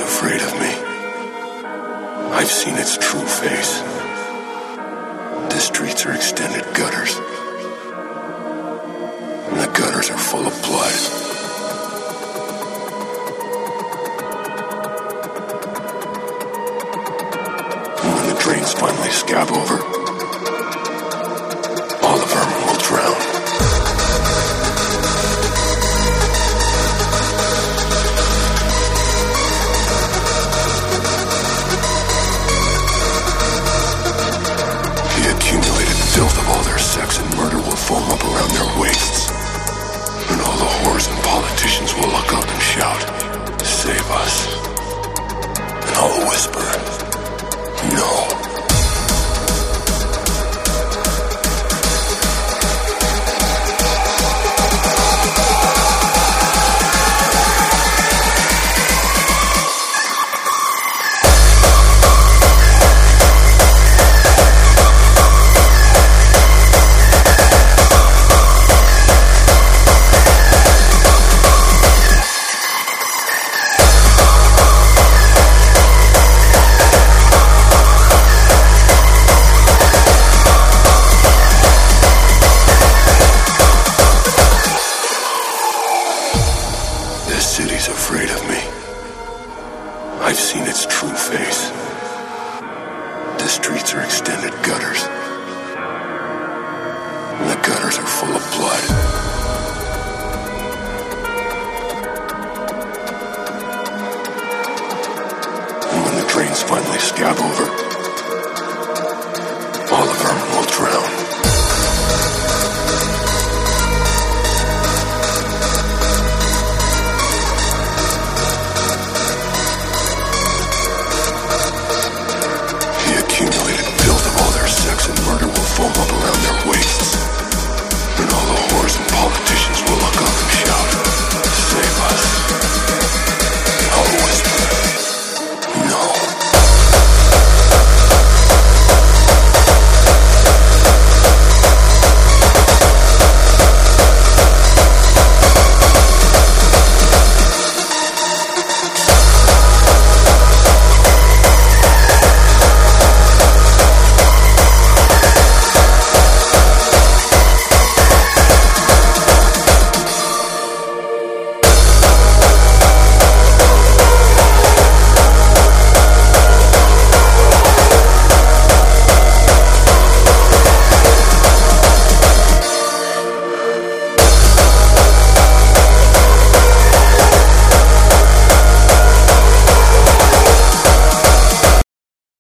afraid of me. I've seen its true face. The streets are extended gutters, and the gutters are full of blood. And when the drains finally scab over, all the vermin will drown. Filth of all their sex and murder will foam up around their waists, and all the whores and politicians will look up and shout, "Save us." And I'll whisper, "No." The city's afraid of me. I've seen its true face. The streets are extended gutters, and the gutters are full of blood. And when the drains finally scab over,